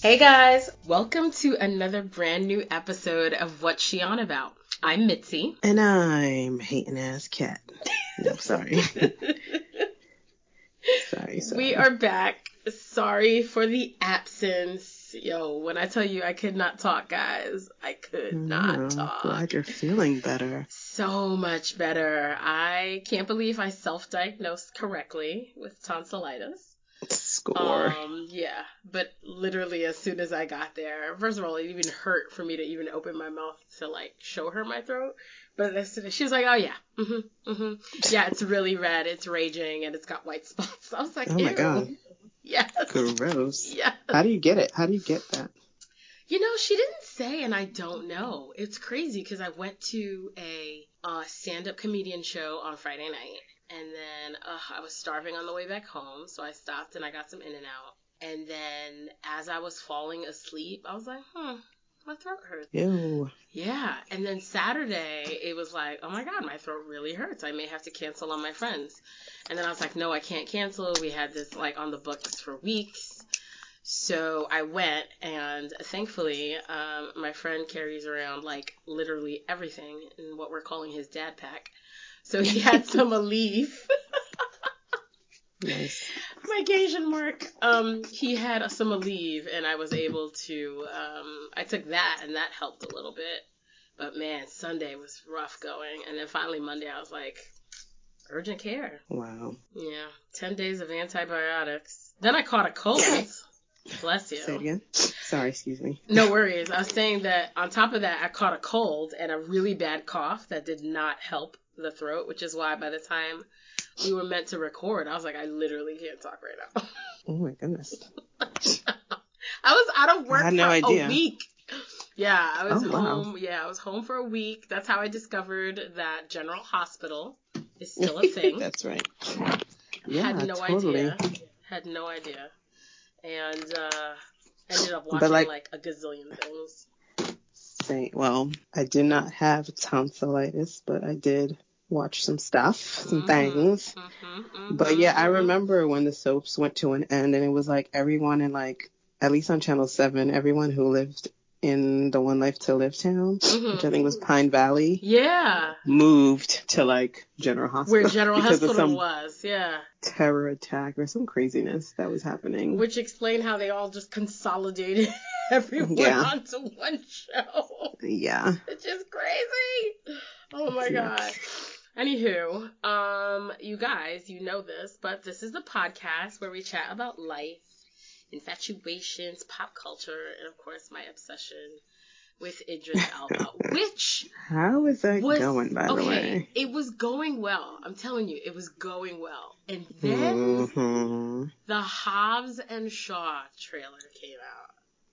Hey guys, welcome to another brand new episode of What's She On About. I'm Mitzi. And I'm hating ass cat. No, sorry. sorry. We are back. Sorry for the absence. Yo, when I tell you I could not talk, guys, I could not talk. Glad you're feeling better. So much better. I can't believe I self-diagnosed correctly with tonsillitis. Score. Yeah, but literally as soon as I got there, first of all, it even hurt for me to even open my mouth to like show her my throat. But as soon as she was like, "Oh yeah, yeah, it's really red, it's raging, and it's got white spots." I was like, "Oh my god, yes, gross." Yeah. How do you get it? How do you get that? You know, she didn't say, and I don't know. It's crazy because I went to a stand-up comedian show on Friday night. And then I was starving on the way back home, so I stopped and I got some In-N-Out. And then as I was falling asleep, I was like, my throat hurts. Ew. Yeah. And then Saturday, it was like, oh my God, my throat really hurts. I may have to cancel on my friends. And then I was like, no, I can't cancel. We had this like on the books for weeks. So I went, and thankfully, my friend carries around like literally everything in what we're calling his dad pack. So he had some Aleve. Nice. My Asian mark. He had some Aleve, and I was able to, I took that, and that helped a little bit. But man, Sunday was rough going. And then finally Monday, I was like, urgent care. Wow. Yeah. 10 days of antibiotics. Then I caught a cold. Bless you. Say it again. Sorry, excuse me. No worries. I was saying that on top of that, I caught a cold and a really bad cough that did not help the throat, which is why by the time we were meant to record, I was like, I literally can't talk right now. Oh my goodness. I was out of work for a week. Yeah, I was home. Wow. Yeah, I was home for a week. That's how I discovered that General Hospital is still a thing. That's right. Yeah, Had no totally. idea. And ended up watching like a gazillion things. Well, I did not have tonsillitis, but I did watch some stuff, some things. But yeah, I remember when the soaps went to an end, and it was like everyone in like, at least on Channel 7, everyone who lived in the One Life to Live town, which I think was Pine Valley. Yeah. Moved to like General Hospital. Where General Hospital was, yeah. Terror attack or some craziness that was happening. Which explained how they all just consolidated everyone onto one show. Yeah. It's just crazy. Oh my God. Anywho, you guys, you know this, but this is the podcast where we chat about life, infatuations, pop culture, and of course my obsession with Idris Elba, which... How is that going, by the way? It was going well. I'm telling you, it was going well. And then the Hobbs and Shaw trailer came out.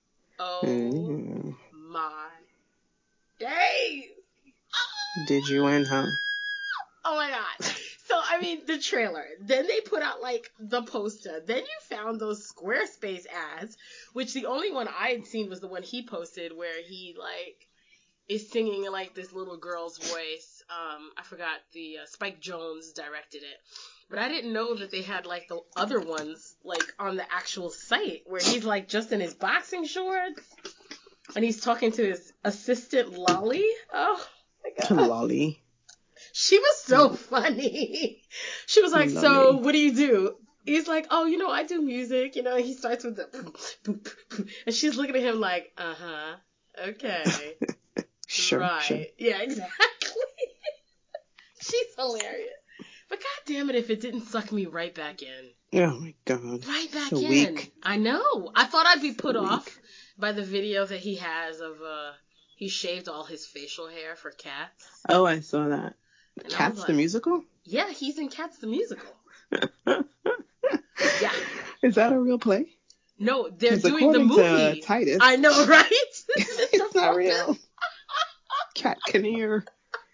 Oh my days! Did you win, huh? Oh my God. So, I mean, the trailer. Then they put out, like, the poster. Then you found those Squarespace ads, which the only one I had seen was the one he posted where he, like, is singing in, like, this little girl's voice. I forgot Spike Jonze directed it. But I didn't know that they had, like, the other ones, like, on the actual site where he's, like, just in his boxing shorts. And he's talking to his assistant, Lolly. Oh, my God. Lolly. She was so funny. She was like, so what do you do? He's like, oh, I do music. He starts with the boop, boop, boop. And she's looking at him like, uh-huh, okay. Sure. Yeah, exactly. She's hilarious. But God damn it if it didn't suck me right back in. Oh my God. Right back so in. Weak. I know. I thought I'd be put off by the video that he has of, he shaved all his facial hair for Cats. Oh, I saw that. And Cats the musical? Yeah, he's in Cats the musical. Yeah. Is that a real play? No, they're doing the movie. To Titus, I know, right? It's not real. Cat Kinnear.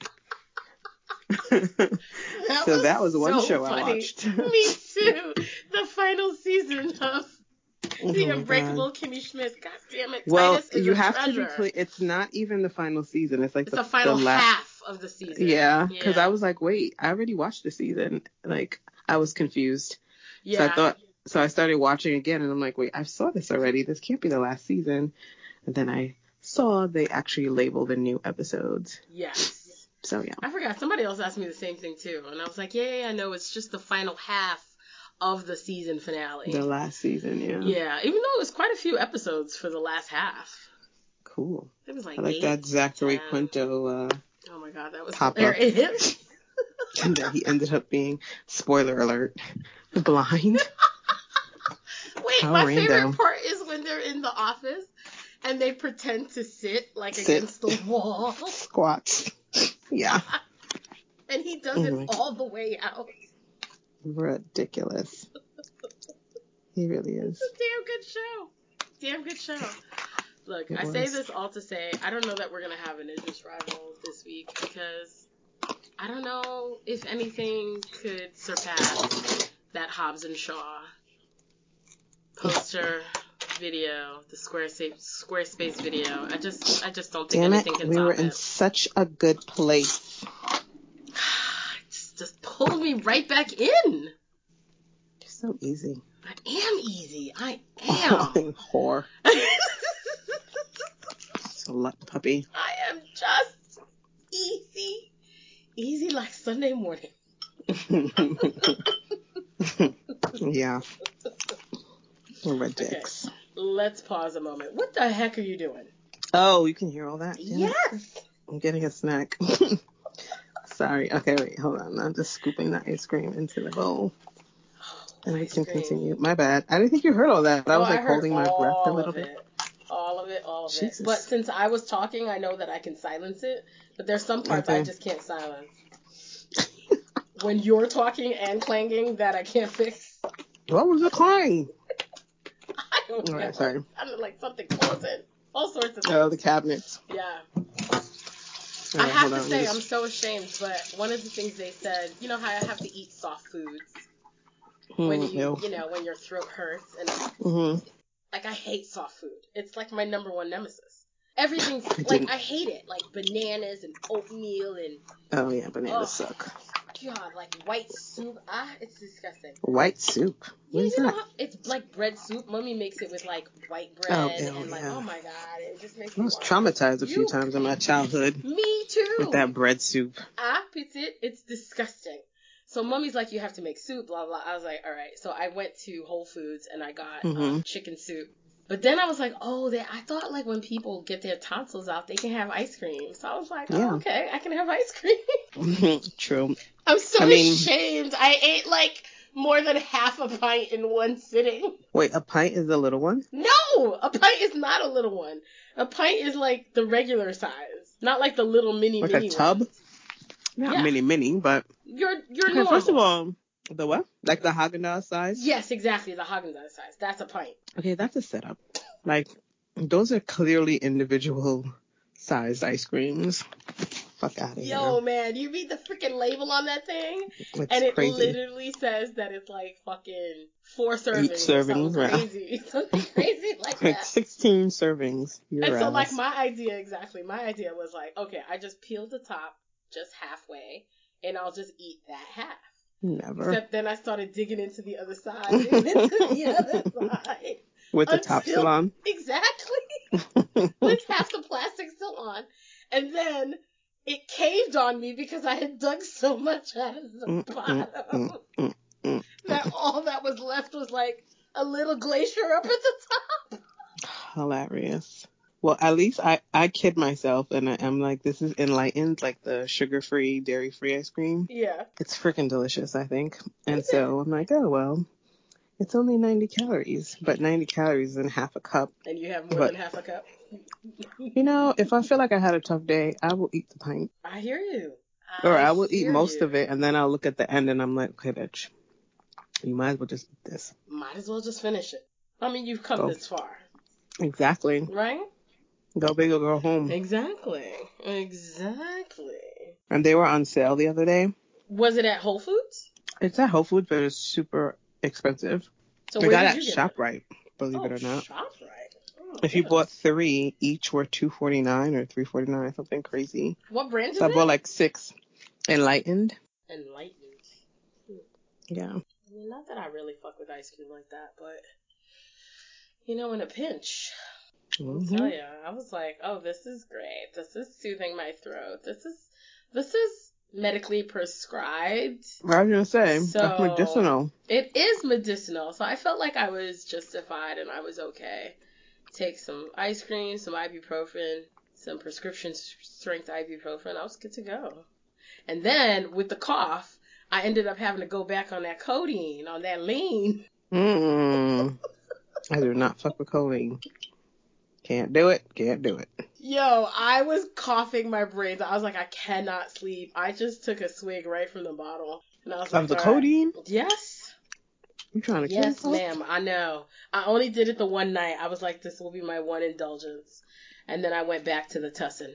That was one show funny. I watched. Me too. The final season of The Unbreakable Kimmy Schmidt. God damn it. Well, Titus is you a have treasure. to be clear. It's not even the final season. It's like the final half of the season. Yeah, because I was like, wait, I already watched the season. Like, I was confused. Yeah. So I thought So I started watching again, and I'm like, wait, I saw this already. This can't be the last season. And then I saw they actually labeled the new episodes. Yes. So, yeah. I forgot. Somebody else asked me the same thing, too. And I was like, yeah, I know. It's just the final half of the season finale. The last season, yeah. Yeah, even though it was quite a few episodes for the last half. Cool. It was like I like 8, that Zachary 10. Quinto oh my god, that was hilarious. And that he ended up being, spoiler alert, blind. Wait, my favorite part is when they're in the office and they pretend to sit against the wall. Squats. Yeah. And he does it all the way out. Ridiculous. He really is. It's a damn good show. Look, I say this all to say, I don't know that we're going to have an Idris rival this week because I don't know if anything could surpass that Hobbs and Shaw poster video, the Squarespace video. I just don't think anything can top it. We were in such a good place. Just pulled me right back in. You're so easy. I am easy. I am. Whore. Slut puppy. I am just easy. Easy like Sunday morning. Yeah. Red dicks. Okay. Let's pause a moment. What the heck are you doing? Oh, you can hear all that? Yes. I'm getting a snack. Sorry. Okay, wait, hold on. I'm just scooping the ice cream into the bowl. And I can continue. My bad. I didn't think you heard all that. I was holding my breath a little bit. All of it. Jesus. But since I was talking, I know that I can silence it. But there's some parts I just can't silence. When you're talking and clanging, that I can't fix. What was the clang? I don't know. Right, sorry. Sounded like something closing. All sorts of things. Oh, the cabinets. Yeah. Right, I have to say, I'm so ashamed, but one of the things they said, you know how I have to eat soft foods when when your throat hurts, and I hate soft food. It's like my number one nemesis. Everything's I hate it, like bananas and oatmeal and. Oh yeah, bananas suck. God, like white soup. It's disgusting. White soup? What is that? It's like bread soup. Mommy makes it with like white bread oh my god, it just makes me. I was traumatized a few times in my childhood. Me too. With that bread soup. It's disgusting. So mommy's like, you have to make soup, blah blah. I was like, all right. So I went to Whole Foods and I got chicken soup. But then I was like, I thought like when people get their tonsils out, they can have ice cream. So I was like, okay, I can have ice cream. True. I'm so ashamed. I ate like more than half a pint in one sitting. Wait, a pint is the little one? No, a pint is not a little one. A pint is like the regular size, not like the little mini like a tub. Ones. Not mini, but you're normal. First of all, the what? Like the Haagen-Dazs size? Yes, exactly, the Haagen-Dazs size. That's a pint. Okay, that's a setup. Like those are clearly individual sized ice creams. Fuck out of here. Yo, man, you read the freaking label on that thing, and it literally says that it's like fucking 4 servings. 8 servings, or something crazy. Something crazy like that. 16 servings. So, like, my idea was like, okay, I just peel the top just halfway, and I'll just eat that half. Never. Except then I started digging into the other side, and into the other side. With the top still on? Exactly. With half the plastic still on. And then it caved on me because I had dug so much out of the bottom that all that was left was like a little glacier up at the top. Hilarious. Well, at least I kid myself and I'm like, this is enlightened, like the sugar-free, dairy-free ice cream. Yeah. It's freaking delicious, I think. And so I'm like, oh, well, it's only 90 calories, but 90 calories in half a cup. And you have more than half a cup? If I feel like I had a tough day, I will eat the pint. I hear you. I will eat most of it, and then I'll look at the end and I'm like, okay, bitch, you might as well just eat this. Might as well just finish it. I mean, you've come this far. Exactly. Right? Go big or go home. Exactly. And they were on sale the other day. Was it at Whole Foods? It's at Whole Foods, but it's super expensive. So we got it at ShopRite, believe it or not. ShopRite. Oh, if you bought 3, each were $2.49 or $3.49, something crazy. What brand is it? So I bought like 6. Enlightened. Enlightened. Yeah. mean, not that I really fuck with ice cream like that, but, you know, in a pinch, I'll tell you, I was like, oh, this is great. This is soothing my throat. This is medically prescribed. I was going to say, So, that's medicinal. It is medicinal, so I felt like I was justified and I was okay. Take some ice cream, some ibuprofen, some prescription strength ibuprofen. I was good to go. And then, with the cough, I ended up having to go back on that codeine, on that lean. I do not fuck with codeine. Can't do it. Yo, I was coughing my brains. I was like, I cannot sleep. I just took a swig right from the bottle. And I was like, of the codeine? Right. Yes. You trying to kill yourself? Yes, ma'am. I know. I only did it the one night. I was like, this will be my one indulgence. And then I went back to the tussin.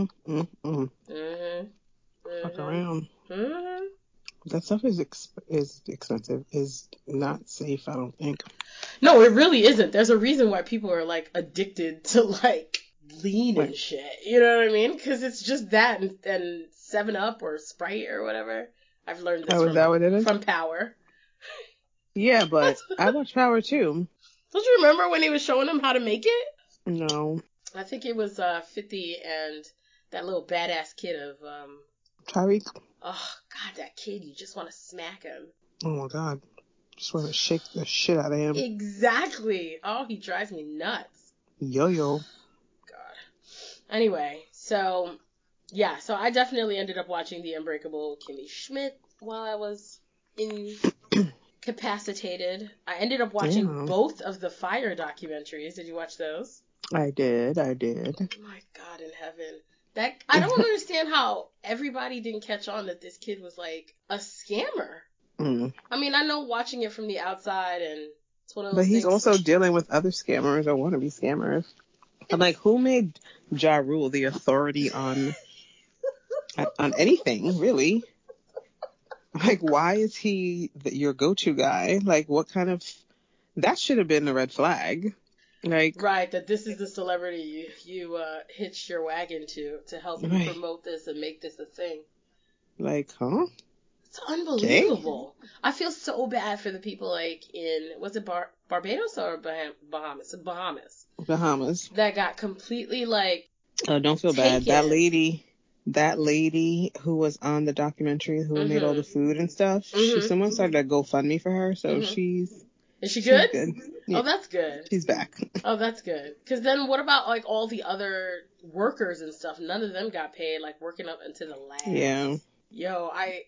Fuck around. Mm-hmm. That stuff is expensive. Is not safe, I don't think. No, it really isn't. There's a reason why people are, like, addicted to, like, lean and shit. You know what I mean? Because it's just that and 7-Up or Sprite or whatever. I've learned this from Power. Yeah, but I watch Power too. Don't you remember when he was showing them how to make it? No. I think it was 50 and that little badass kid of Tyreek. Oh God, that kid! You just want to smack him. Oh my God, just want to shake the shit out of him. Exactly. Oh, he drives me nuts. Yo. God. Anyway, so yeah, so I definitely ended up watching The Unbreakable Kimmy Schmidt while I was incapacitated. I ended up watching both of the Fire documentaries. Did you watch those? I did. Oh my God in heaven. I don't understand how everybody didn't catch on that this kid was like a scammer. I mean, I know watching it from the outside and it's one of those things. But he's also dealing with other scammers or wannabe scammers. I'm like, who made Ja Rule the authority on anything, really? Like, why is he your go-to guy? Like, what kind of... That should have been a red flag. Like, right, that this is the celebrity you hitched your wagon to help you promote this and make this a thing. Like, huh? It's unbelievable. Okay. I feel so bad for the people like in, was it Barbados or Bahamas? Bahamas. That got completely like Oh, don't feel bad. That lady who was on the documentary who made all the food and stuff, someone started a GoFundMe for her, so she's... Is she good? Yeah. Oh, that's good. She's back. Oh, that's good. Because then what about, like, all the other workers and stuff? None of them got paid, like, working up into the lab. Yeah. Yo,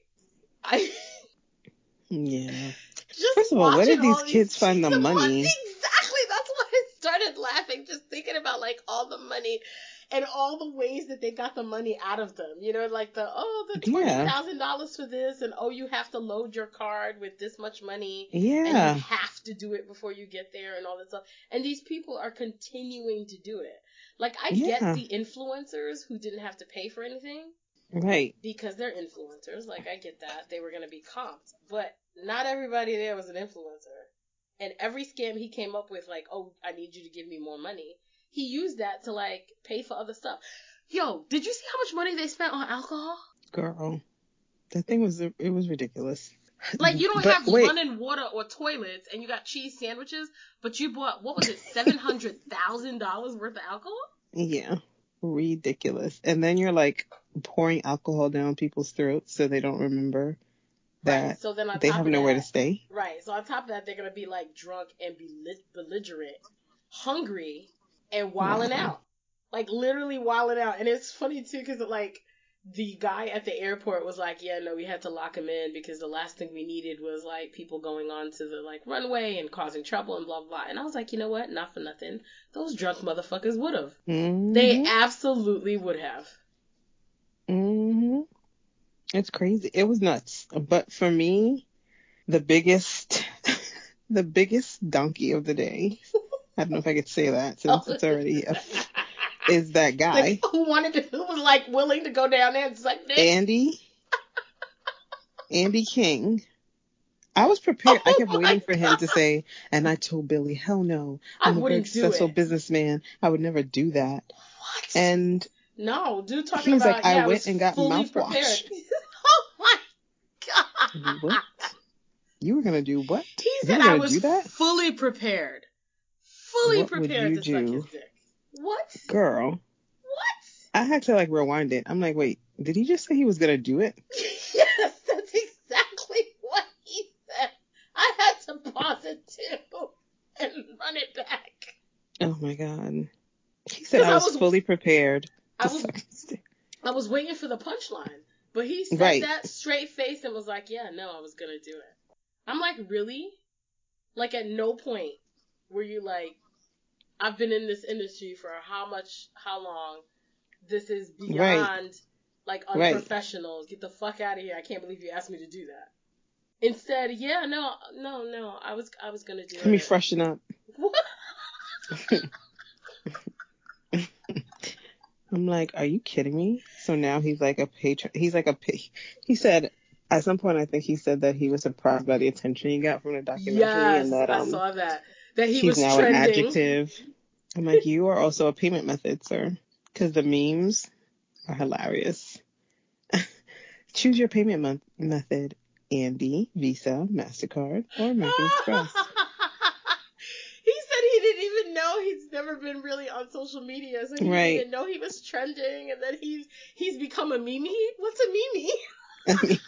Yeah. Just first of all, where did these kids find the money? Exactly. That's why I started laughing, just thinking about, like, all the money and all the ways that they got the money out of them. You know, like the $20,000 for this, and you have to load your card with this much money. Yeah. And you have to do it before you get there and all that stuff. And these people are continuing to do it. Like, I get the influencers who didn't have to pay for anything. Right. Because they're influencers. Like, I get that. They were going to be comped. But not everybody there was an influencer. And every scam he came up with, like, I need you to give me more money. He used that to, like, pay for other stuff. Yo, did you see how much money they spent on alcohol? Girl, that thing was ridiculous. Like, you don't have running water or toilets, and you got cheese sandwiches, but you bought, what was it, $700,000 worth of alcohol? Yeah, ridiculous. And then you're, like, pouring alcohol down people's throats so they don't remember that so then they have nowhere to stay. Right, so on top of that, they're going to be, like, drunk and belligerent, hungry, and wilding out. Like, literally wilding out. And it's funny, too, because, like, the guy at the airport was like, yeah, no, we had to lock him in because the last thing we needed was, like, people going on to the, like, runway and causing trouble and blah, blah, blah. And I was like, you know what? Not for nothing. Those drunk motherfuckers would have. Mm-hmm. They absolutely would have. Mm-hmm. It's crazy. It was nuts. But for me, the biggest donkey of the day, I don't know if I could say that since it's already is that guy. Like, who was like willing to go down there and suck dick? Andy King. I was prepared. I kept waiting for him to say, and I told Billy, hell no. I'm a very successful businessman. I would never do that. What? And no, dude talking he was about, like, I went and got mouthwash. Oh my God. What? You were gonna do what? He You said were I gonna was do that? fully prepared. What would you To suck his do? dick. What? Girl. What? I had to like rewind it. I'm like, wait, did he just say he was gonna do it? Yes, that's exactly what he said. I had to pause it too and run it back. Oh my god. He said I was fully prepared to suck his dick. I was waiting for the punchline, but he said Right. that straight face and was like, yeah, no, I was gonna do it. I'm like, really? Like, at no point were you like, I've been in this industry for how long? This is beyond, like, unprofessional. Right. Get the fuck out of here. I can't believe you asked me to do that. Instead, yeah, no, I was gonna do it. Let me freshen up. What? I'm like, are you kidding me? So now he's like a patron. He said, at some point, I think he said that he was surprised by the attention he got from the documentary. Yes, and that, I saw that. That he he's was now trending. An adjective. I'm like, you are also a payment method, sir. Because the memes are hilarious. Choose your payment method. Andy, Visa, MasterCard, or American Express. He said he didn't even know. He's never been really on social media, so he didn't know he was trending, and then he's become a meme. What's a meme?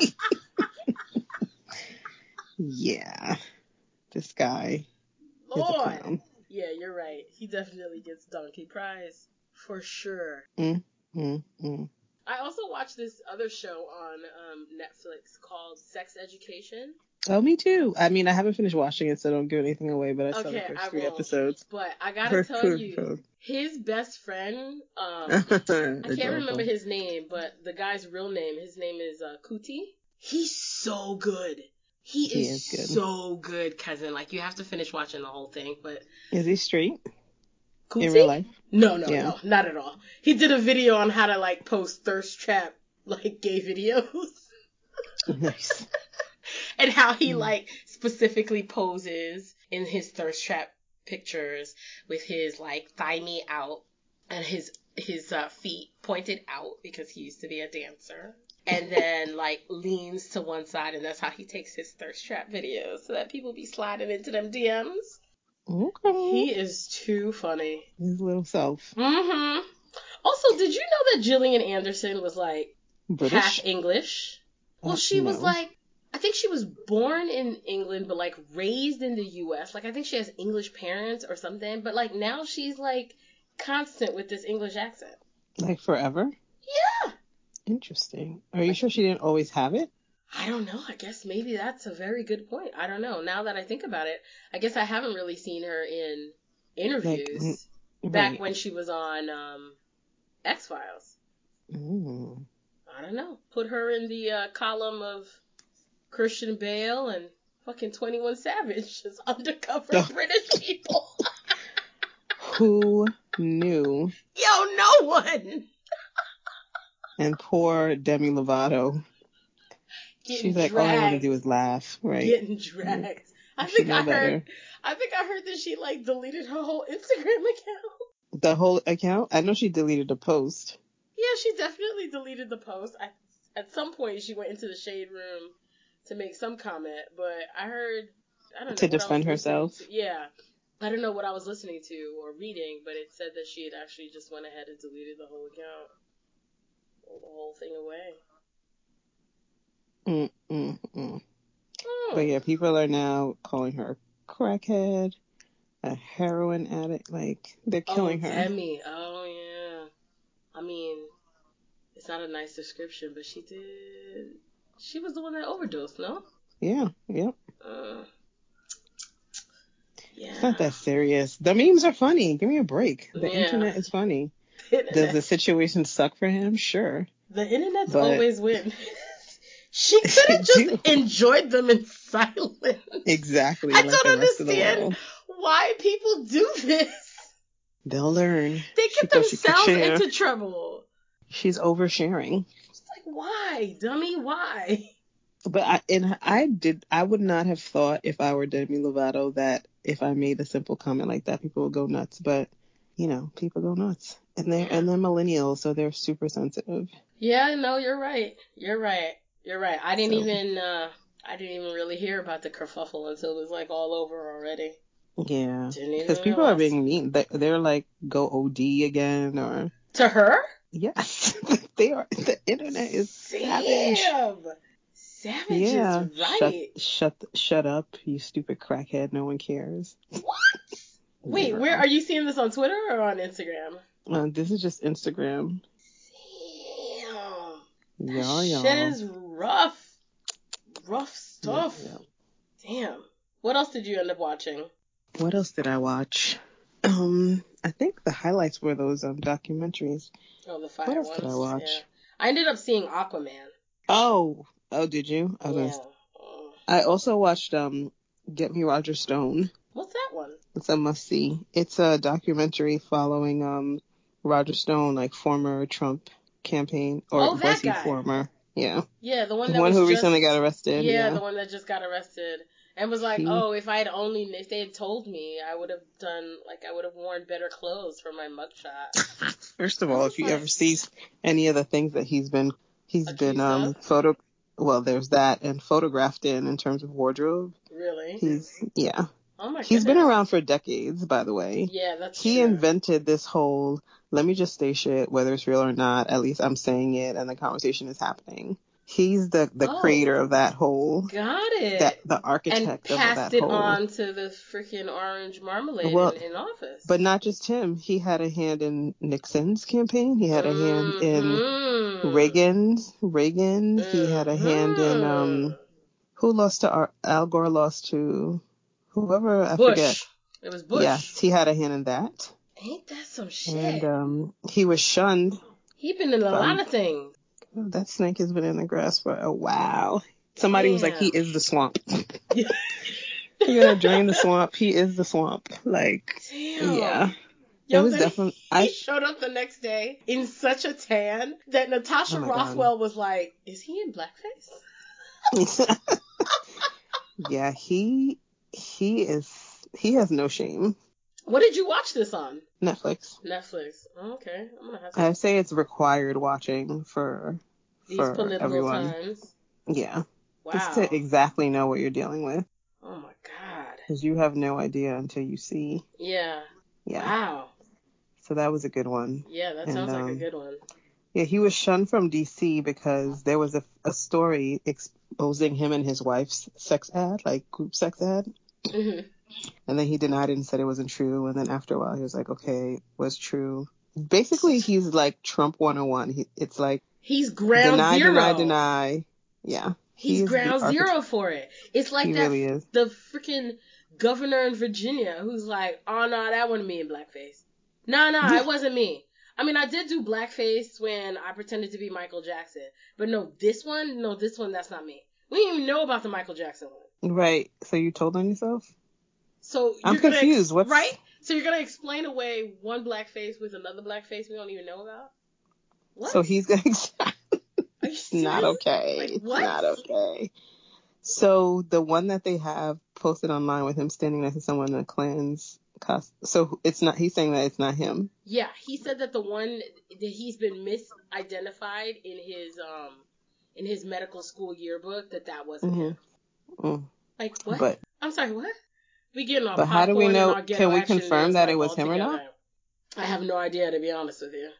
Yeah. This guy is a clown. Yeah, you're right. He definitely gets donkey prize. For sure. I also watched this other show on Netflix called Sex Education. Oh, me too. I mean, I haven't finished watching it, so don't give anything away, but I saw the first 3 episodes. But I gotta tell you, his best friend, I can't remember his name, but the guy's real name, his name is Kuti. He's so good. He is good. So good, cousin. Like, you have to finish watching the whole thing, but... Is he straight? Kuti? In real life? No, not at all. He did a video on how to, like, post thirst trap, like, gay videos. Nice. And how he, like, specifically poses in his thirst trap pictures with his, like, thigh meat out and his feet pointed out because he used to be a dancer. And then, like, leans to one side, and that's how he takes his thirst trap videos so that people be sliding into them DMs. Okay. He is too funny. His little self. Mm-hmm. Also, did you know that Gillian Anderson was, like, British? half English? Well, she was, like, I think she was born in England, but, like, raised in the U.S. Like, I think she has English parents or something. But, like, now she's, like, constant with this English accent. Like, forever? Yeah. Interesting. Are you sure she didn't always have it? I don't know. I guess maybe that's a very good point. I don't know. Now that I think about it, I guess I haven't really seen her in interviews back when she was on X-Files. I don't know. Put her in the column of Christian Bale and fucking 21 Savage as undercover British people. Who knew? Yo, no one. And poor Demi Lovato. She's like, all I want to do is laugh, right? Getting dragged. I think I heard that she, like, deleted her whole Instagram account. The whole account? I know she deleted the post. Yeah, she definitely deleted the post. At some point, she went into the shade room to make some comment, but I don't know. To defend herself? Yeah. I don't know what I was listening to or reading, but it said that she had actually just went ahead and deleted the whole account. Throw the whole thing away. But yeah, people are now calling her crackhead, a heroin addict. Like, they're killing her. Demi. Oh, yeah. I mean, it's not a nice description, but she was the one that overdosed, no? Yeah, yep. Yeah. It's not that serious. The memes are funny. Give me a break. The internet is funny. Does the situation suck for him? Sure. The internet's always win. She could have just enjoyed them in silence. Exactly. I don't understand why people do this. They'll learn. They get themselves into trouble. She's oversharing. It's like, why, dummy? Why? But I would not have thought if I were Demi Lovato that if I made a simple comment like that, people would go nuts. But, you know, people go nuts. And they're millennials, so they're super sensitive. Yeah, no, you're right. I didn't even I didn't even really hear about the kerfuffle until it was like all over already. Yeah. Didn't even Because people are being mean. They're like, go OD again or... To her? Yes. They are. The internet is savage. Savage Yeah. is right. Shut up, you stupid crackhead. No one cares. What? Wait, where are you seeing this, on Twitter or on Instagram? This is just Instagram. Damn. That shit is rough. Rough stuff. Yeah. Damn. What else did you end up watching? What else did I watch? I think the highlights were those documentaries. Oh, the fire What else ones. did I watch? Yeah. I ended up seeing Aquaman. Oh, did you? Yeah. I also watched Get Me Roger Stone. What's that one? It's a must see. It's a documentary following Roger Stone, like former Trump campaign, or was he former? Yeah. Yeah, the one who recently got arrested. Yeah, the one that just got arrested and was like, if they had told me, I would have worn better clothes for my mugshot. First of all, if you ever see any of the things that he's been there's that, and photographed in terms of wardrobe. Really? Oh my goodness. He's been around for decades, by the way. Yeah, that's true. He invented this whole, let me just say shit, whether it's real or not, at least I'm saying it and the conversation is happening. He's the creator of that whole. Got it. The architect of that whole. And passed it on to the freaking orange marmalade in office. But not just him. He had a hand in Nixon's campaign. He had a hand in Reagan. He had a hand in, who lost to, Al Gore lost to whoever, I forget. It was Bush. Yes, he had a hand in that. Ain't that some shit? And he was shunned. He been in a lot of things. That snake has been in the grass for a while. Somebody was like, he is the swamp. You're gonna drain the swamp. He is the swamp. Like, yeah. Yo, it was definitely. He showed up the next day in such a tan that Natasha Rothwell was like, "Is he in blackface?" Yeah, he is. He has no shame. What did you watch this on? Netflix. Oh, okay. I'm gonna have to. I say it's required watching for these political everyone. Times. Yeah. Wow. Just to exactly know what you're dealing with. Oh my god. Because you have no idea until you see. Yeah. Wow. So that was a good one. Yeah, that sounds like a good one. Yeah, he was shunned from DC because there was a story exposing him and his wife's sex ad, like group sex ad. Mm-hmm. And then he denied it and said it wasn't true. And then after a while, he was like, okay, it was true. Basically, he's like Trump 101. It's like... He's ground zero. Deny. Yeah. He's ground zero for it. It's like that. Really is. The freaking governor in Virginia who's like, oh, no, that wasn't me in blackface. No, it wasn't me. I mean, I did do blackface when I pretended to be Michael Jackson. But this one, that's not me. We didn't even know about the Michael Jackson one. Right. So you told on yourself? So I'm confused. Right? So you're going to explain away one blackface with another blackface we don't even know about? What? So he's going to... It's not okay. Like, it's not okay. So the one that they have posted online with him standing next to someone in a Klan's costume. So it's not. He's saying that it's not him. Yeah, he said that the one that he's been misidentified in his medical school yearbook that wasn't him. Mm. Like what? But I'm sorry, what? We getting on. But how do we know? Can we confirm that it was him or not? I have no idea, to be honest with you.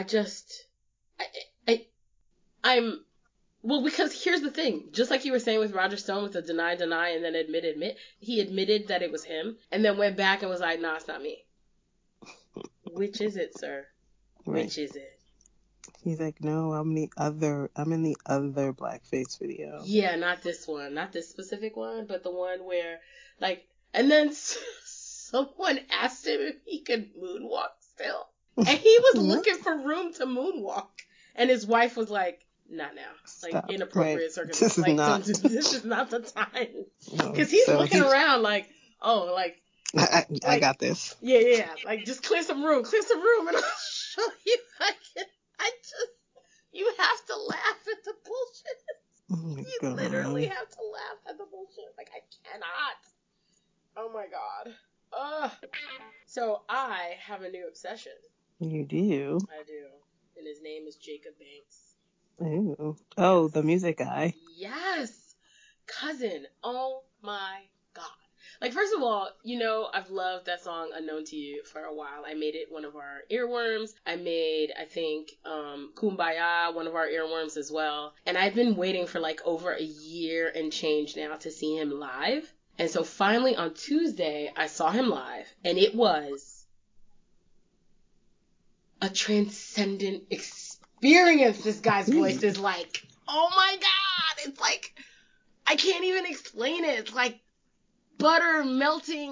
Well, because here's the thing. Just like you were saying with Roger Stone with the deny, and then admit. He admitted that it was him, and then went back and was like, nah, it's not me. Which is it, sir? Right. Which is it? He's like, no, I'm in the other blackface video. Yeah, not this one. Not this specific one, but the one where, like, and then someone asked him if he could moonwalk still. And he was looking for room to moonwalk. And his wife was like, not now. Like, stop. Inappropriate circumstances. Like, this is not the time. Because he's looking around like, oh, like... I got this. Yeah. Like, just clear some room, and I'll show you. You have to laugh at the bullshit. Oh you God. Literally have to laugh at the bullshit. Like, I cannot. Oh my God. So I have a new obsession. You do? I do. And his name is Jacob Banks. Oh, the music guy. Yes. Cousin, oh my God. Like, first of all, I've loved that song Unknown to You for a while. I made it one of our earworms. I made, I think, Kumbaya one of our earworms as well. And I've been waiting for like over a year and change now to see him live. And so finally on Tuesday, I saw him live, and it was a transcendent experience. This guy's voice is like, oh my God, it's like, I can't even explain it. It's like butter melting,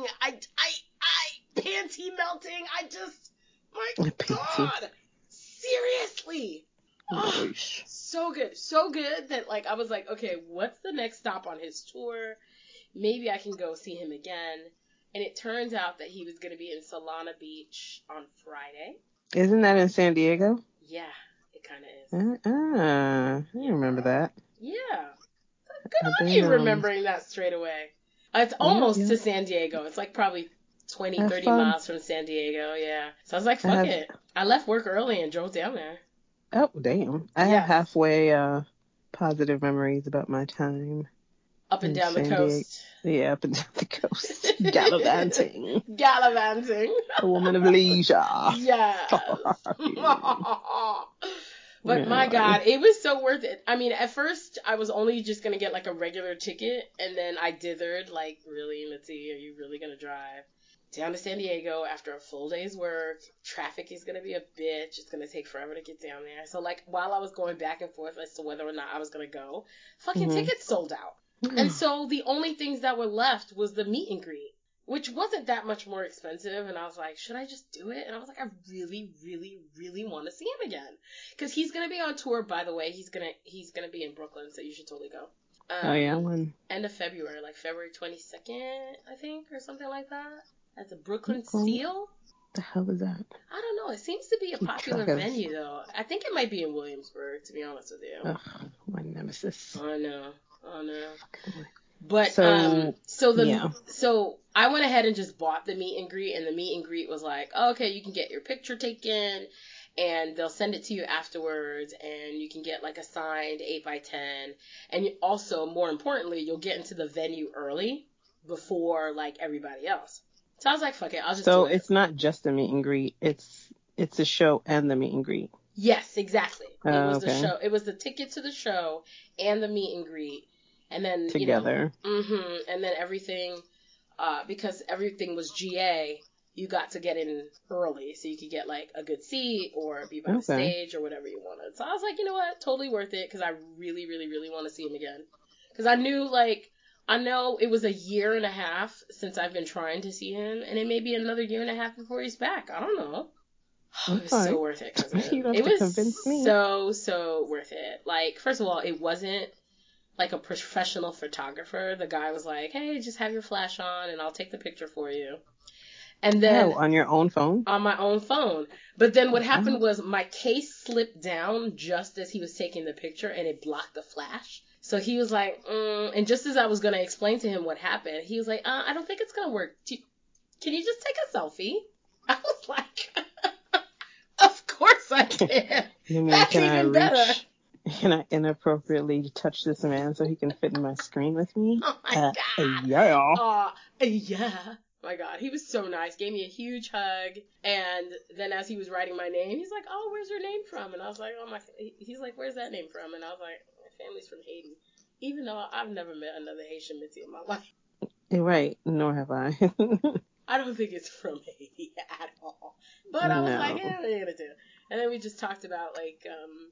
panty melting. My God, seriously. Oh, so good that like I was like, okay, what's the next stop on his tour? Maybe I can go see him again. And it turns out that he was going to be in Solana Beach on Friday. Isn't that in San Diego? Yeah, it kind of is. I remember that. Yeah. Good on you remembering that straight away. It's almost to San Diego. It's like probably 20, 30 miles from San Diego, yeah. So I was like, fuck it. I left work early and drove down there. Oh, damn. I have halfway positive memories about my time. Up and down the coast. Yeah, up and down the coast. Gallivanting. A woman of leisure. Yes. But my God, it was so worth it. I mean, at first, I was only just going to get like a regular ticket, and then I dithered, like, really, Mitzi, are you really going to drive down to San Diego after a full day's work? Traffic is going to be a bitch. It's going to take forever to get down there. So, like, while I was going back and forth as to whether or not I was going to go, fucking tickets sold out. And so the only things that were left was the meet and greet, which wasn't that much more expensive. And I was like, should I just do it? And I was like, I really, really, really want to see him again. Because he's going to be on tour, by the way. He's going to be in Brooklyn, so you should totally go. When? End of February, like February 22nd, I think, or something like that. At the Brooklyn Seal. The hell is that? I don't know. It seems to be a popular venue, though. I think it might be in Williamsburg, to be honest with you. Ugh, my nemesis. I know. But so I went ahead and just bought the meet and greet, and the meet and greet was like, oh, okay, you can get your picture taken, and they'll send it to you afterwards, and you can get like a signed 8x10, and you also, more importantly, you'll get into the venue early before like everybody else. So I was like, fuck it, I'll just do it. So it's not just a meet and greet; it's a show and the meet and greet. Yes, exactly. It was the show. It was the ticket to the show and the meet and greet. And then, together. And then everything, because everything was GA, you got to get in early. So you could get, like, a good seat or be by the stage or whatever you wanted. So I was like, you know what? Totally worth it, because I really, really, really want to see him again. Because I know it was a year and a half since I've been trying to see him, and it may be another year and a half before he's back. I don't know. Oh, it was so worth it, cousin. It was so worth it. Like, first of all, it wasn't like a professional photographer. The guy was like, hey, just have your flash on and I'll take the picture for you. And then on your own phone? On my own phone. But then what happened was my case slipped down just as he was taking the picture, and it blocked the flash. So he was like, and just as I was going to explain to him what happened, he was like, I don't think it's going to work. Can you just take a selfie? I was like, of course I can. That's even better. Can I inappropriately touch this man so he can fit in my screen with me? Oh my God. Yeah. Yeah. My God. He was so nice. Gave me a huge hug. And then as he was writing my name, he's like, oh, where's your name from? And I was like, he's like, where's that name from? And I was like, my family's from Haiti. Even though I've never met another Haitian Mitzi in my life. Right. Nor have I. I don't think it's from Haiti at all. But I was like, yeah, what are you gonna do? And then we just talked about, like,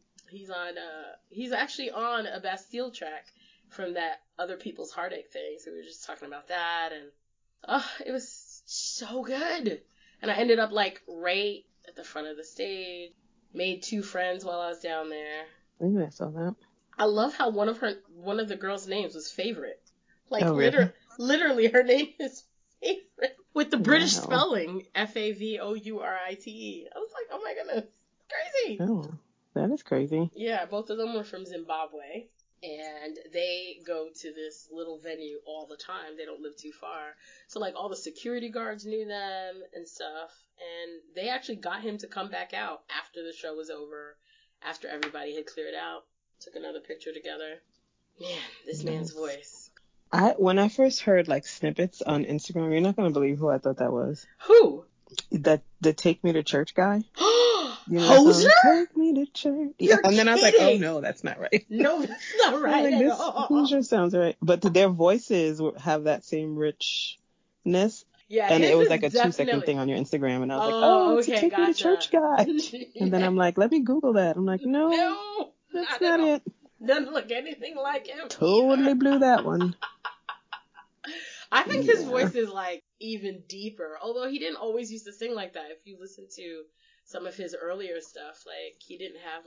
he's actually on a Bastille track from that Other People's Heartache thing. So we were just talking about that, and it was so good. And I ended up like right at the front of the stage. Made 2 friends while I was down there. I saw that. I love how one of the girls' names was Favorite. Like, really? literally her name is Favorite with the British spelling, Favorite. I was like, oh my goodness, crazy. Oh. That is crazy. Yeah, both of them were from Zimbabwe, and they go to this little venue all the time. They don't live too far. So, like, all the security guards knew them and stuff, and they actually got him to come back out after the show was over, after everybody had cleared out. Took another picture together. Man, this man's voice. When I first heard like snippets on Instagram, you're not gonna believe who I thought that was. Who? The Take Me to Church guy. You know that Hoser? song? Take me to church. Yeah. And then I was like, oh no, that's not right. No, that's not right at all. Sure sounds right. But their voices have that same richness. Yeah, and it was like a definitely... 2-second thing on your Instagram, and I was like, oh, it's okay, a Take Me to Church guy. And then I'm like, let me Google that. I'm like, no, that's not it. Doesn't look anything like him. Totally blew that one. I think his voice is like even deeper, although he didn't always used to sing like that. If you listen to some of his earlier stuff, like he didn't have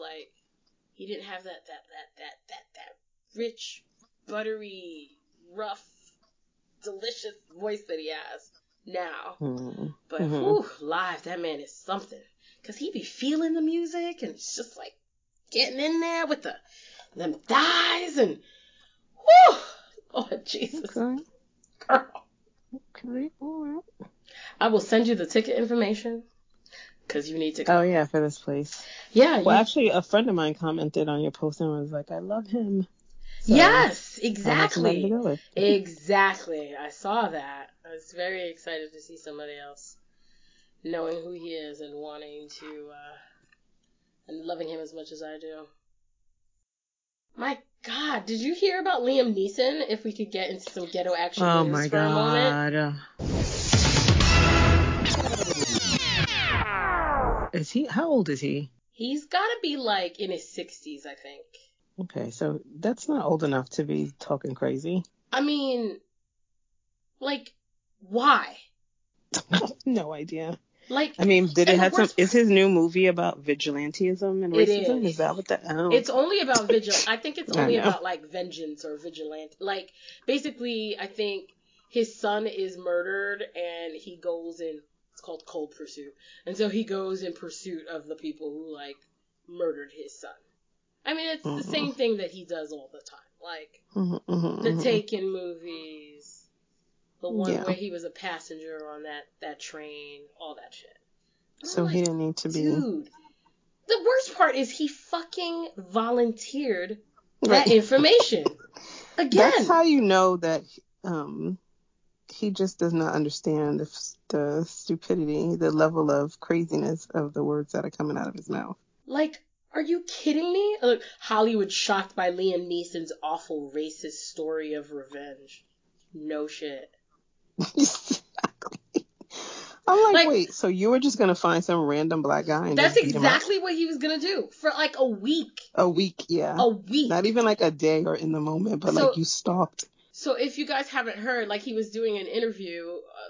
that rich, buttery, rough, delicious voice that he has now. But whew, live, that man is something, because he be feeling the music and it's just like getting in there with them thighs and whew, oh Jesus. Okay. Girl. Okay, all right. I will send you the ticket information because you need to go. Oh yeah, for this place. Yeah. Well, actually, a friend of mine commented on your post and was like, I love him. So yes, exactly. To go with. Exactly. I saw that. I was very excited to see somebody else knowing who he is and wanting to, and loving him as much as I do. My God, did you hear about Liam Neeson? If we could get into some ghetto action news for a moment. Is he? How old is he? He's got to be like in his 60s, I think. Okay, so that's not old enough to be talking crazy. I mean, like, why? No idea. Like, I mean, did it have some? Is his new movie about vigilantism and racism? Is that what that? Oh. It's only about I think it's only about like vengeance or vigilante. Like, basically, I think his son is murdered and he goes in. It's called Cold Pursuit, and so he goes in pursuit of the people who like murdered his son. I mean, it's the same thing that he does all the time, like the Taken movies. The one where he was a passenger on that train, all that shit. So like, he didn't need to be. Dude, the worst part is he fucking volunteered that information. Again. That's how you know that he just does not understand the stupidity, the level of craziness of the words that are coming out of his mouth. Like, are you kidding me? Hollywood shocked by Liam Neeson's awful racist story of revenge. No shit. Exactly. I'm like, wait, so you were just going to find some random black guy and that's just beat exactly him up? What he was going to do for like a week. A week, yeah. A week. Not even like a day or in the moment, but like you stalked. So if you guys haven't heard, like he was doing an interview,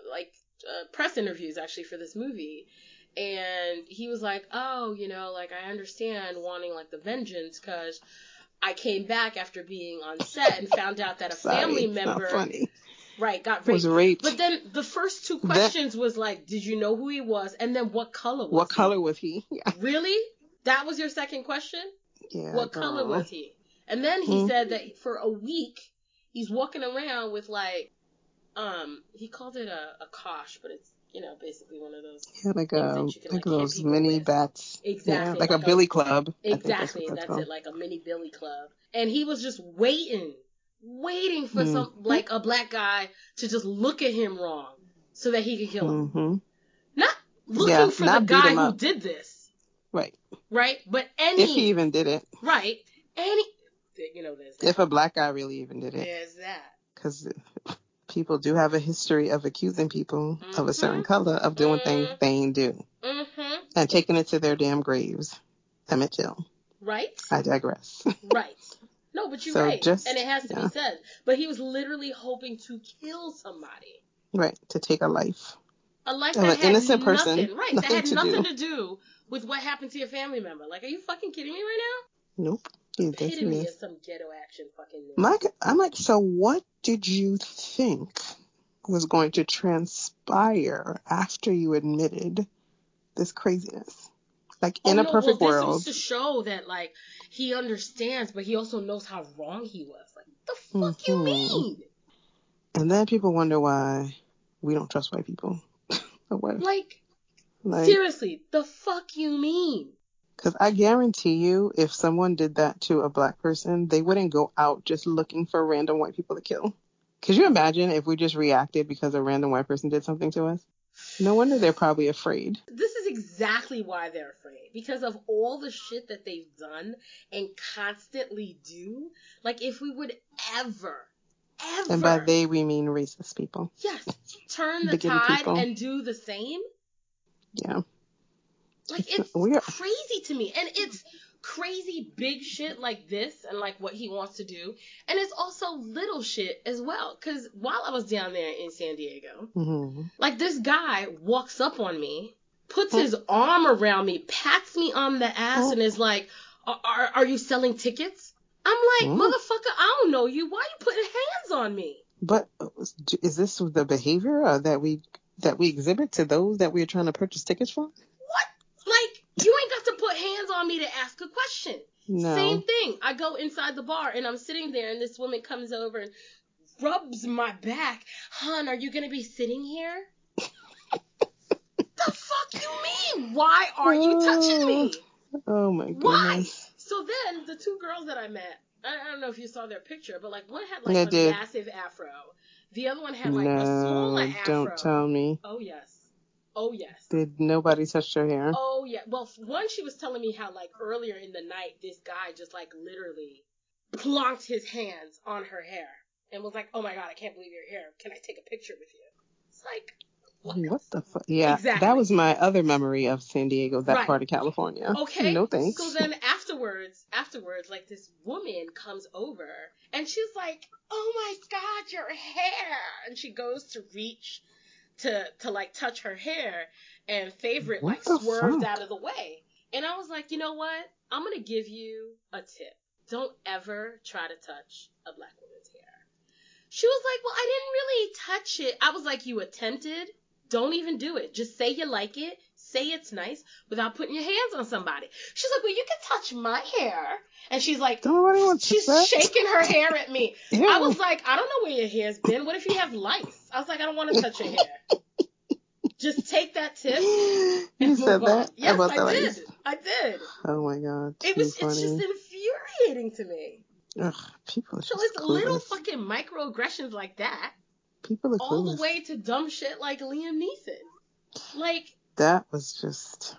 press interviews actually for this movie. And he was like, oh, you know, like I understand wanting like the vengeance because I came back after being on set and found out that a family member. Not funny. Right, got raped. Was raped. But then the first two questions was like, did you know who he was? And then what color was he? What color was he? Yeah. Really? That was your second question? Yeah. What color was he? And then he said that for a week, he's walking around with like, he called it a kosh, but it's, you know, basically one of those. Yeah, like those mini bats. Exactly. Yeah, like a billy club. Exactly, that's it, like a mini billy club. And he was just waiting for some, like a black guy to just look at him wrong so that he could kill him. Not looking for the guy who did this. Right. Right? But if he even did it. Right. You know, there's that. If a black guy really even did it. There's that. Because people do have a history of accusing people of a certain color of doing things they ain't do. And taking it to their damn graves. Emmett Till. Right. I digress. Right. No, but you're right. And it has to be said. But he was literally hoping to kill somebody. Right. To take a life. A life that had innocent person. Right. That had nothing to do with what happened to your family member. Like, are you fucking kidding me right now? Nope. Epitome of some ghetto action fucking news. I'm like, so what did you think was going to transpire after you admitted this craziness? Like, in a perfect world. This was to show that, like, he understands, but he also knows how wrong he was. Like, the fuck you mean? And then people wonder why we don't trust white people. like, seriously, the fuck you mean? Because I guarantee you, if someone did that to a black person, they wouldn't go out just looking for random white people to kill. Could you imagine if we just reacted because a random white person did something to us? No wonder they're probably afraid. This is exactly why they're afraid. Because of all the shit that they've done and constantly do. Like, if we would ever, And by they, we mean racist people. Yes. Turn the tide and do the same. Yeah. Like, it's crazy to me. And it's crazy big shit like this and like what he wants to do. And it's also little shit as well. Because while I was down there in San Diego, like, this guy walks up on me, puts his arm around me, pats me on the ass, and is like, are you selling tickets? I'm like, motherfucker, I don't know you. Why are you putting hands on me? But is this the behavior that we exhibit to those that we are trying to purchase tickets from? What? Like, you ain't got to put hands on me to ask a question. No. Same thing. I go inside the bar and I'm sitting there and this woman comes over and rubs my back. Hon, are you going to be sitting here? The fuck you mean? Why are you touching me? Oh my goodness. Why? So then the two girls that I met, I don't know if you saw their picture, but like one had like a massive afro. The other one had like a smaller afro. Don't tell me. Oh yes. Oh yes. Did nobody touch her hair? Oh yeah. Well, one, she was telling me how like earlier in the night this guy just like literally plonked his hands on her hair and was like, "Oh my god, I can't believe your hair. Can I take a picture with you?" It's like, what the fuck? Yeah, exactly. That was my other memory of San Diego, that part of California. Okay. No thanks. So then afterwards, like this woman comes over and she's like, "Oh my god, your hair!" And she goes to reach to like touch her hair, and Favorite like swerved out of the way. And I was like, you know what? I'm gonna give you a tip. Don't ever try to touch a black woman's hair. She was like, well, I didn't really touch it. I was like, you attempted. Don't even do it. Just say you like it. Say it's nice without putting your hands on somebody. She's like, well, you can touch my hair. And she's like, she's shaking her hair at me. Ew. I was like, I don't know where your hair's been. What if you have lice? I was like, I don't want to touch your hair. Just take that tip and move on. That? Yes, I did. Oh my god. It's just infuriating to me. Ugh, people are so it's clueless. Little fucking microaggressions like that. People are all the way to dumb shit like Liam Neeson. Like, that was just,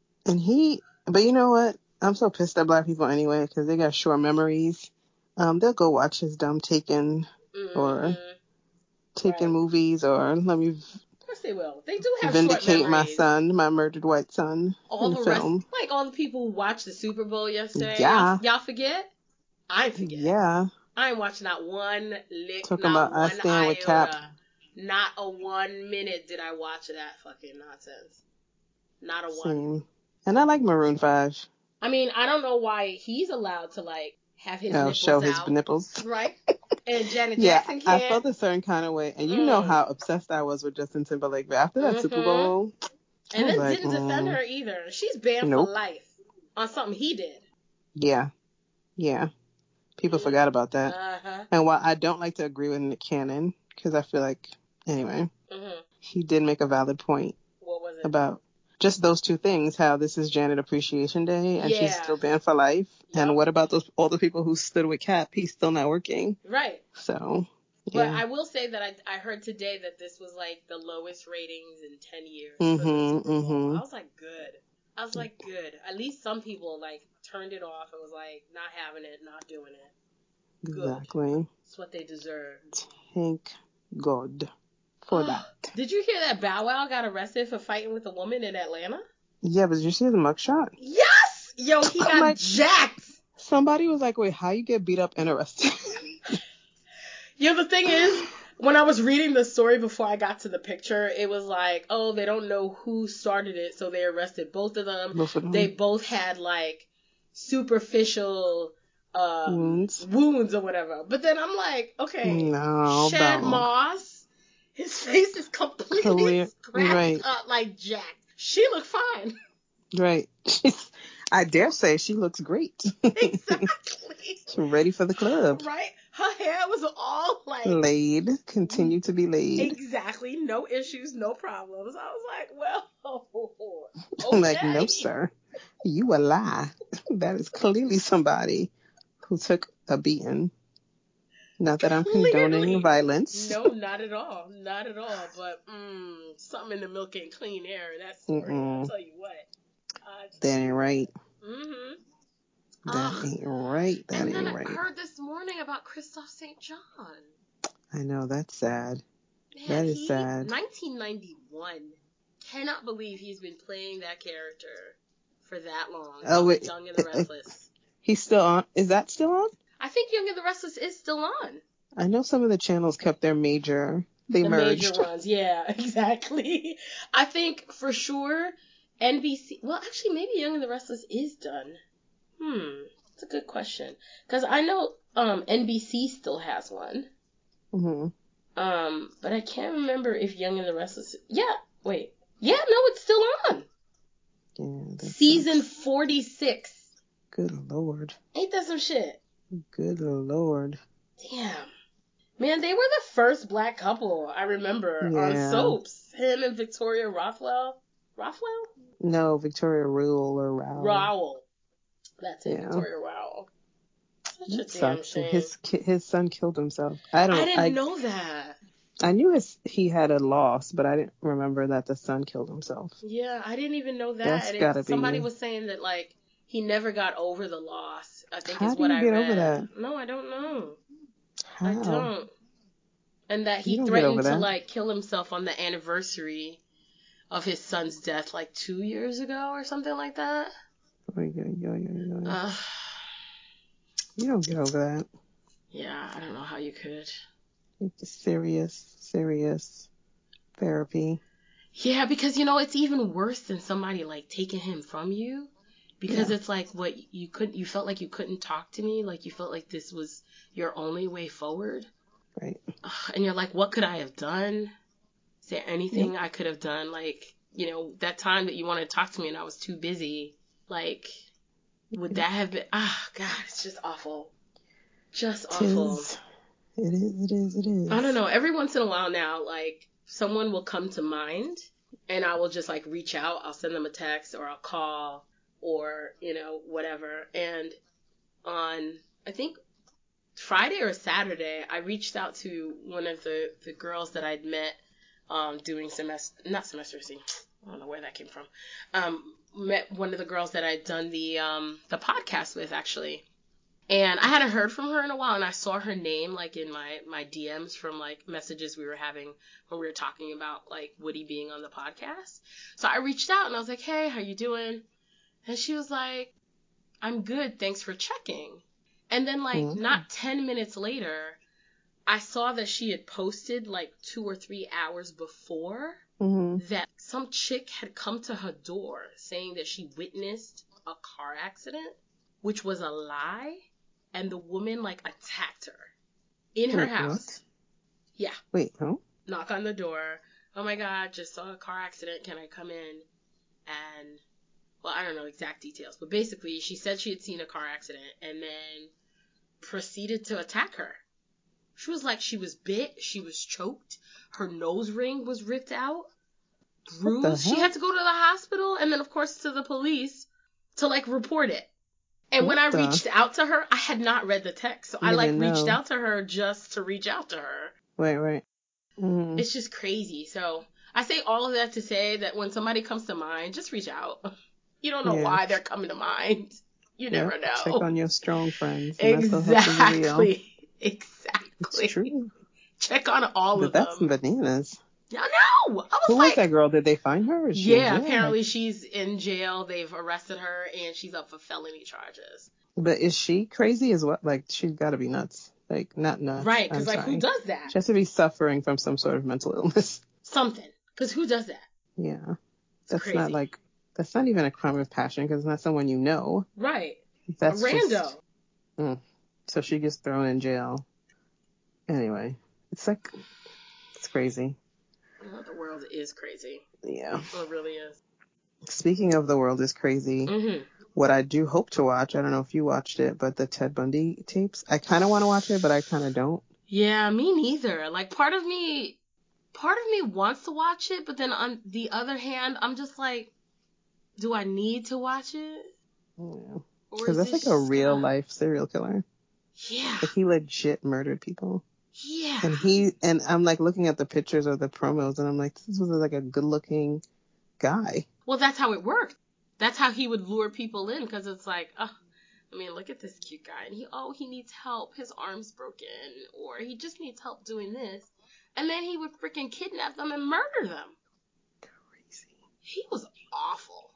but you know what? I'm so pissed at black people anyway because they got short memories. They'll go watch his dumb Taken or Taken movies, or let me. Of course they will. They do have vindicate short memories. my murdered white son. All the film. Rest, like all the people who watched the Super Bowl yesterday. Yeah. Y'all forget? I forget. Yeah. I ain't watching not one lick, talking not about one I stand with Cap. Not a 1 minute did I watch that fucking nonsense. Not a one. And I like Maroon 5. I mean, I don't know why he's allowed to like have his nipples show out. His nipples. Right? And Janet Jackson can't. I felt a certain kind of way. And you know how obsessed I was with Justin Timberlake. But after that Super Bowl, and then didn't defend her either. She's banned for life on something he did. Yeah. People forgot about that. Uh-huh. And while I don't like to agree with Nick Cannon, because I feel like, anyway, he did make a valid point. What was it? About just those two things, how this is Janet Appreciation Day, and she's still banned for life. Yep. And what about all the people who stood with Cap? He's still not working. Right. So, yeah. But I will say that I heard today that this was like the lowest ratings in 10 years for the Super Bowl. I was like, good. At least some people like turned it off and was like, not having it, not doing it. Good. Exactly. It's what they deserve. Thank God for that. Did you hear that Bow Wow got arrested for fighting with a woman in Atlanta? Yeah, but did you see his mugshot? Yes! Yo, he got jacked. Somebody was like, wait, how you get beat up and arrested? Yo, the thing is, when I was reading the story before I got to the picture, it was like, oh, they don't know who started it, so they arrested both of them. They both had, like, superficial wounds or whatever. But then I'm like, okay, Shed Moss, his face is completely scratched up like Jack. She looked fine. Right. I dare say she looks great. Exactly. She's ready for the club. Right? Her hair was all like... laid. Continue to be laid. Exactly. No issues, no problems. I was like, well, okay. I'm like, no, sir. You a lie. That is clearly somebody who took a beating. Not that I'm condoning violence. No, not at all. Not at all. But something in the milk ain't clean air. That story. I'll tell you what. That ain't right. Mm-hmm. That ain't right. That ain't right. And then I heard this morning about Christophe St. John. I know, that's sad. Man, that is sad. 1991. Cannot believe he's been playing that character for that long. Oh, wait. Young and the Restless. He's still on? Is that still on? I think Young and the Restless is still on. I know some of the channels kept their major. They the merged. Major ones, yeah, exactly. I think for sure NBC. Well, actually, maybe Young and the Restless is done. That's a good question. Because I know NBC still has one. Mm-hmm. But I can't remember if Young and the Restless. Yeah, wait. Yeah, no, it's still on. Yeah, Season 46. Good Lord. Ain't that some shit? Good Lord. Damn. Man, they were the first black couple I remember on soaps. Him and Victoria Rothwell. Rothwell? No, Victoria Rowell or Rowell. Rowell. That's it, Victoria Rowell. Such a damn shame. His son killed himself. I didn't know that. I knew he had a loss, but I didn't remember that the son killed himself. Yeah, I didn't even know that. That's gotta be. Somebody was saying that, like, he never got over the loss, I think How is what I read. How do you get over that? No, I don't know. How? I don't. And that he threatened to, like, kill himself on the anniversary of his son's death, like, 2 years ago or something like that. You don't get over that. Yeah, I don't know how you could. It's serious therapy. Yeah, because, it's even worse than somebody, like, taking him from you. Because it's like, you felt like you couldn't talk to me, like you felt like this was your only way forward. Right. And you're like, what could I have done? Is there anything I could have done? Like, that time that you wanted to talk to me and I was too busy, like, would that have been, God, it's just awful. Just awful. It is. I don't know. Every once in a while now, like, someone will come to mind and I will just, like, reach out. I'll send them a text or I'll call or, whatever. And on, I think, Friday or Saturday, I reached out to one of the girls that I'd met doing not semester C. I don't know where that came from. Met one of the girls that I'd done the podcast with, actually. And I hadn't heard from her in a while, and I saw her name, like, in my DMs from, like, messages we were having when we were talking about, like, Woody being on the podcast. So I reached out, and I was like, hey, how you doing? And she was like, I'm good, thanks for checking. And then, like, not 10 minutes later, I saw that she had posted, like, 2 or 3 hours before that some chick had come to her door saying that she witnessed a car accident, which was a lie, and the woman, like, attacked her in her house. What? Yeah. Wait, huh? Knock on the door. Oh, my God, just saw a car accident. Can I come in? And... well, I don't know exact details, but basically she said she had seen a car accident and then proceeded to attack her. She was like, she was bit, she was choked, her nose ring was ripped out, bruised. She had to go to the hospital and then, of course, to the police to, like, report it. And when I reached out to her, I had not read the text, so I, like, reached out to her just to reach out to her. Right. It's just crazy. So I say all of that to say that when somebody comes to mind, just reach out. You don't know why they're coming to mind. You never know. Check on your strong friends. Exactly. It's true. Check on all of them. But that's bananas. I know. Who was that girl? Did they find her? Or is she in jail? Apparently she's in jail. They've arrested her and she's up for felony charges. But is she crazy as well? Like, she's got to be nuts. Like, not nuts. Right, because, like, who does that? She has to be suffering from some sort of mental illness. Something. Because who does that? Yeah. That's crazy. Not like, that's not even a crime of passion because it's not someone you know. Right. That's a rando. So she gets thrown in jail. Anyway, it's like, it's crazy. Well, the world is crazy. Yeah. It really is. Speaking of the world is crazy, what I do hope to watch, I don't know if you watched it, but the Ted Bundy tapes, I kind of want to watch it, but I kind of don't. Yeah, me neither. Like, part of me wants to watch it, but then on the other hand, I'm just like, do I need to watch it? Yeah. Because that's like a real life serial killer. Yeah. Like, he legit murdered people. Yeah. And I'm like looking at the pictures of the promos, and I'm like, this was like a good looking guy. Well, that's how it worked. That's how he would lure people in, because it's like, oh, I mean, look at this cute guy, and he needs help, his arm's broken, or he just needs help doing this, and then he would freaking kidnap them and murder them. Crazy. He was awful.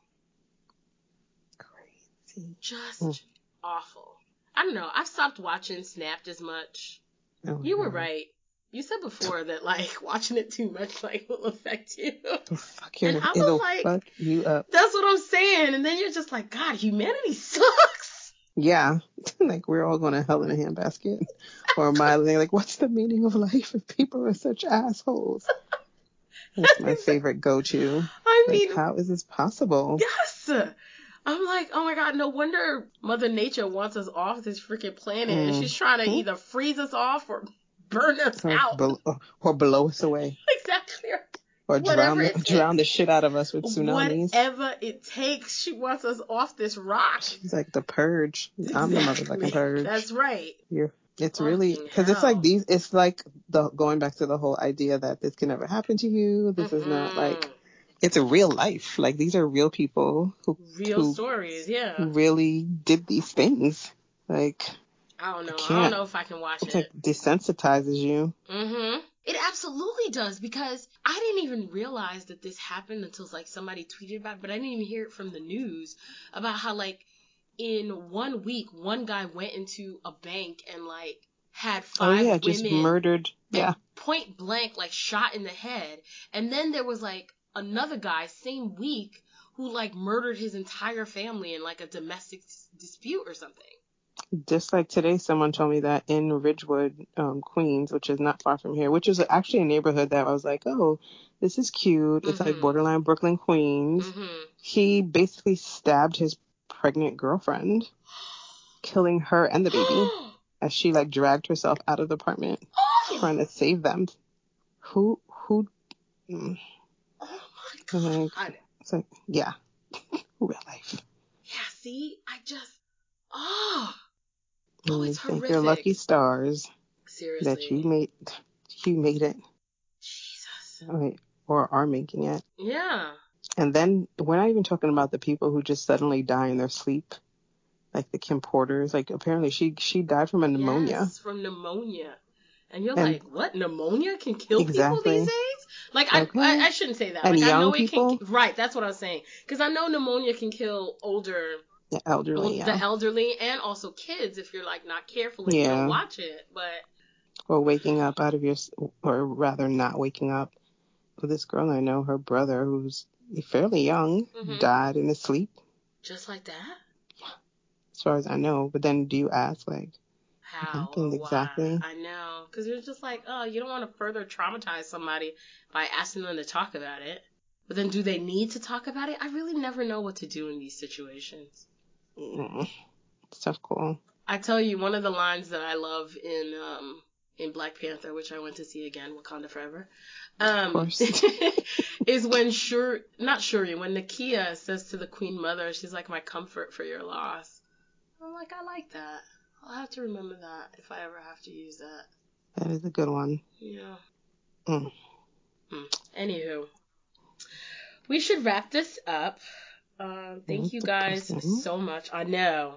Crazy. Just awful. I don't know. I've stopped watching Snapped as much. Oh, You were right. You said before that, like, watching it too much, like, will affect you. It'll fuck you up. That's what I'm saying. And then you're just like, God, humanity sucks. Yeah. Like, we're all going to hell in a handbasket. Or Miley, like, what's the meaning of life if people are such assholes? That's my favorite go-to. I mean, how is this possible? Yes. I'm like, oh my God, no wonder Mother Nature wants us off this freaking planet. And she's trying to either freeze us off or burn us out. Or blow us away. Exactly. Or drown the shit out of us with tsunamis. Whatever it takes, she wants us off this rock. She's like the purge. Exactly. I'm the motherfucking purge. That's right. It's really, because it's like it's like going back to the whole idea that this can never happen to you. This is not like, it's a real life. Like, these are real people who stories, yeah. Who really did these things. Like, I don't know. I don't know if I can watch it. It like desensitizes you. Mm-hmm. It absolutely does, because I didn't even realize that this happened until, like, somebody tweeted about it, but I didn't even hear it from the news about how, like, in 1 week, one guy went into a bank and, like, had 5 women just murdered. Yeah. Point blank, like, shot in the head. And then there was, like, another guy, same week, who, like, murdered his entire family in, like, a domestic dispute or something. Just like today, someone told me that in Ridgewood, Queens, which is not far from here, which is actually a neighborhood that I was like, oh, this is cute. It's like borderline Brooklyn, Queens. He basically stabbed his pregnant girlfriend, killing her and the baby as she, like, dragged herself out of the apartment, trying to save them. Who? Oh my God. It's like, yeah, real life. Yeah, see, it's Thank horrific. your lucky stars. Seriously. That you made it. Jesus. Or are making it. Yeah. And then we're not even talking about the people who just suddenly die in their sleep. Like the Kim Porters. Like, apparently she died from a pneumonia. Yes, from pneumonia. And you're like, what? Pneumonia can kill people these days? Like, I shouldn't say that. And like, young I know people? It can. Right, that's what I was saying. Because I know pneumonia can kill the elderly, the elderly, and also kids if you're, like, not careful and you don't watch it. But or waking up out of or rather not waking up. Well, this girl I know, her brother, who's fairly young, died in his sleep. Just like that? Yeah. As far as I know. But then do you ask, like, how happened exactly? I know. Because you're just like, oh, you don't want to further traumatize somebody by asking them to talk about it. But then do they need to talk about it? I really never know what to do in these situations. It's tough call. I tell you, one of the lines that I love in Black Panther, which I went to see again, Wakanda Forever, of course. is when when Nakia says to the Queen Mother, she's like, my comfort for your loss. I'm like, I like that. I'll have to remember that if I ever have to use that. That is a good one. Yeah. Anywho, we should wrap this up. Thank you guys so much. I know.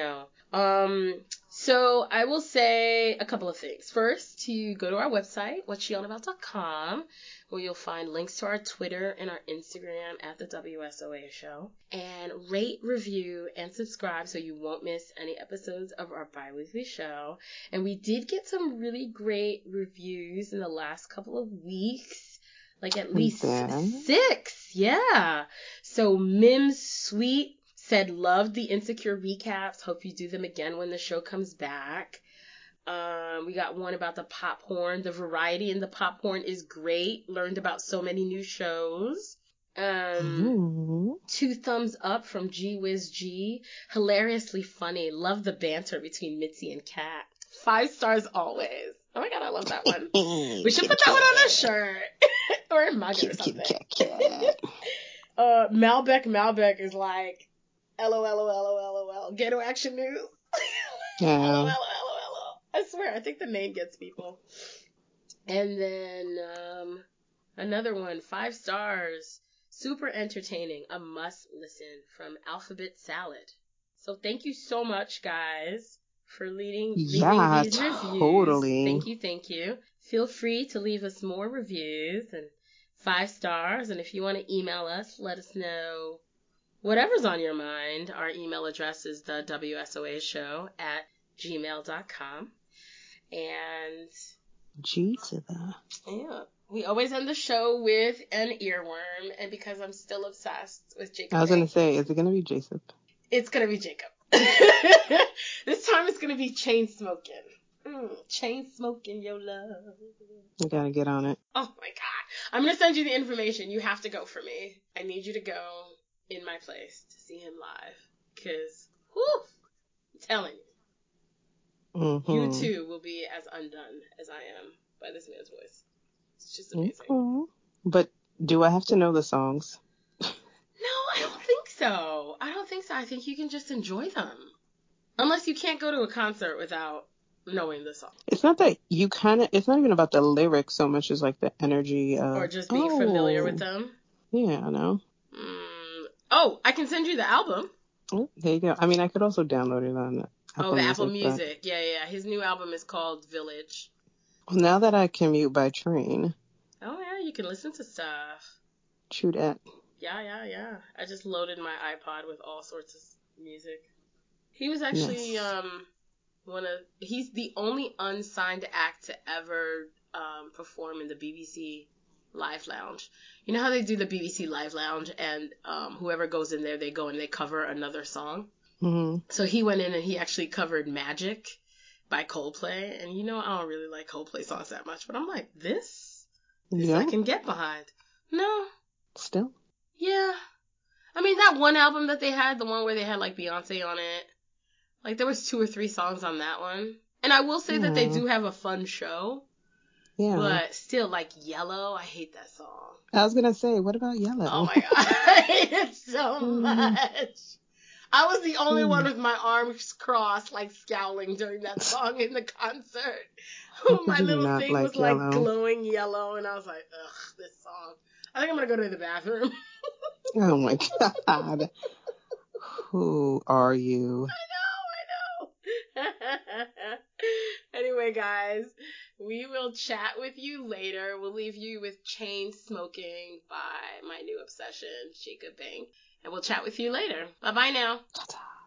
So I will say a couple of things. First, to go to our website, whatssheonabout.com, where you'll find links to our Twitter and our Instagram at the WSOA Show. And rate, review, and subscribe so you won't miss any episodes of our bi-weekly show. And we did get some really great reviews in the last couple of weeks. Like at least 6. Yeah. So Mims Sweet said, loved the Insecure recaps. Hope you do them again when the show comes back. We got one about the pop porn. The variety in the pop porn is great. Learned about so many new shows. 2 thumbs up from GWizG. Hilariously funny. Love the banter between Mitzi and Kat. 5 stars always. Oh my God, I love that one. We should put that one on a shirt. Or a mug or something. Malbec is like, LOL. Ghetto Action News. LOL. swear, I think the name gets people. And then another one, 5 stars, super entertaining, a must listen from Alphabet Salad. So thank you so much, guys, for leaving these reviews. Totally. Thank you. Feel free to leave us more reviews and 5 stars. And if you want to email us, let us know whatever's on your mind. Our email address is the WSOAshow@gmail.com. And G to the. yeah, we always end the show with an earworm. And because I'm still obsessed with Jacob, I was going to say, is it going to be Jacob? It's going to be Jacob. This time it's going to be Chain Smoking. Chain Smoking your love. You got to get on it. Oh my God. I'm going to send you the information. You have to go for me. I need you to go in my place to see him live. Because, whew, I'm telling you. Mm-hmm. You too will be as undone as I am by this man's voice. It's just amazing. Mm-hmm. But do I have to know the songs? No, I don't think so. I think you can just enjoy them. Unless you can't go to a concert without knowing the song. It's not that it's not even about the lyrics so much as like the energy of... Or just being familiar with them. Yeah, I know. Oh, I can send you the album. Oh, there you go. I mean, I could also download it on Apple Music. Apple Music. But... Yeah. His new album is called Village. Well, now that I commute by train... Oh, yeah, you can listen to stuff. True that. Yeah. I just loaded my iPod with all sorts of music. He was actually he's the only unsigned act to ever perform in the BBC Live Lounge. You know how they do the BBC Live Lounge and whoever goes in there, they go and they cover another song? Mm-hmm. So he went in and he actually covered Magic by Coldplay. And you know, I don't really like Coldplay songs that much, but I'm like, this I can get behind. No. Still? Yeah. I mean, that one album that they had, the one where they had like Beyonce on it, like there was 2 or 3 songs on that one. And I will say that they do have a fun show. Yeah. But still, like Yellow, I hate that song. I was going to say, what about Yellow? Oh my God. I hate it so much. I was the only one with my arms crossed, like scowling during that song in the concert. My little thing was like glowing yellow, and I was like, ugh, this song. I think I'm going to go to the bathroom. Oh my God. Who are you? I know. Anyway, guys, we will chat with you later. We'll leave you with Chain Smoking by my new obsession, Jacob Bank. And we'll chat with you later. Bye-bye now. Ta-ta.